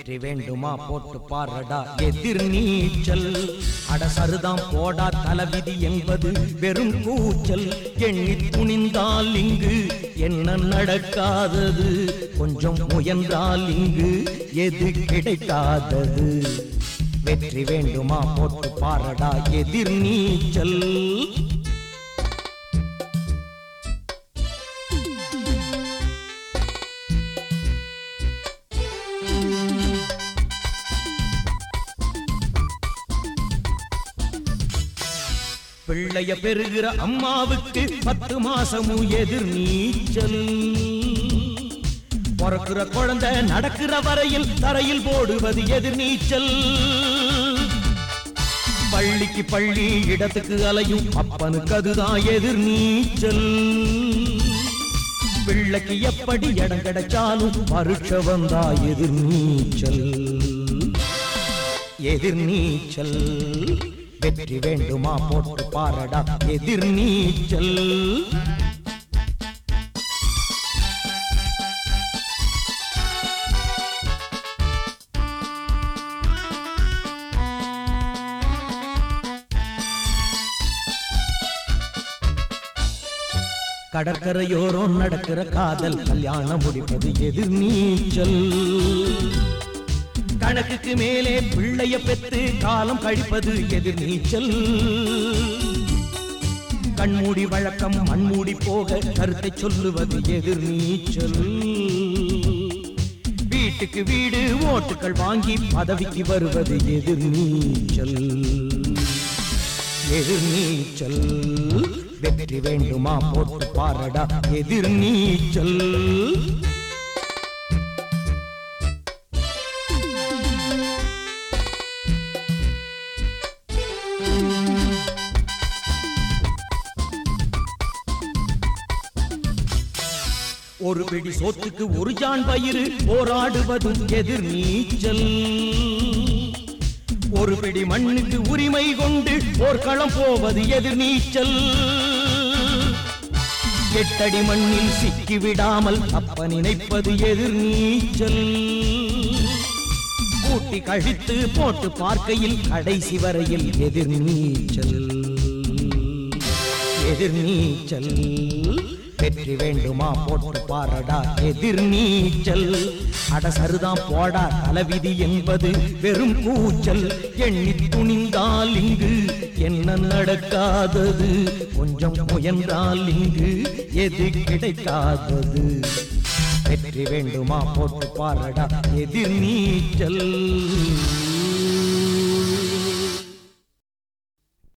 வெற்றி வேண்டுமா போட்டு பாரடா எதிர் நீச்சல். அடசருதாம் போடா தலைவிதி என்பது வெறும் கூச்சல். எண்ணி துணிந்தால் இங்கு என்ன நடக்காதது, கொஞ்சம் முயன்றால் இங்கு எது கிடைக்காதது. வெற்றி வேண்டுமா போட்டு பாரடா எதிர் நீச்சல். பிள்ளைய பெறுகிற அம்மாவுக்கு 10 மாசமும் எதிர் நீச்சல். பிறக்கிற குழந்தை நடக்கிற வரையில் தரையில் போடுவது எதிர் நீச்சல். பள்ளிக்கு பள்ளி இடத்துக்கு அலையும் அப்பனுக்கு அதுதான் எதிர் நீச்சல். பிள்ளைக்கு எப்படி இடம் கிடைச்சாலும் பரீட்சை வந்தா எதிர் நீச்சல். எதிர் நீச்சல். வெற்றி வேண்டுமா போட்டு பாரடா எதிர் நீச்சல். கடற்கரையோரம் நடக்கிற காதல் கல்யாணம் முடிப்பது எதிர் நீச்சல். கணக்குக்கு மேலே பிள்ளைய பெற்று காலம் கழிப்பது எதிர் நீச்சல். கண்மூடி வழக்கம் மண்மூடி போக கருத்தை சொல்லுவது எதிர் நீச்சல். வீட்டுக்கு வீடு ஓட்டுகள் வாங்கி பதவிக்கு வருவது எதிர் நீச்சல். எதிர் நீச்சல். வெற்றி வேண்டுமா போட்டு பாரடா எதிர் நீச்சல். ஒரு பிடி சோத்துக்கு ஒரு ஜான் பயிறு போராடுவதும் எதிர் நீச்சல். ஒரு பிடி மண்ணுக்கு உரிமை கொண்டு போர்க்களம் போவது எதிர் நீச்சல். 8 அடி மண்ணில் சிக்கி விடாமல் அப்ப நினைப்பது எதிர் நீச்சல். கூட்டி கழித்து போட்டு பார்க்கையில் கடைசி வரையில் எதிர் நீச்சல். எதிர் நீச்சல். வெற்றி வேண்டுமா போட்டு பாரடா எதிர் நீச்சல். அடசருதாம் போடா தலைவிதி என்பது வெறும் கூச்சல். எண்ணி துணிந்தால் இங்கு என்ன நடக்காதது, கொஞ்சம் முயன்றால் இங்கு எது கிடைக்காதது. வெற்றி வேண்டுமா போட்டு பாரடா எதிர் நீச்சல்.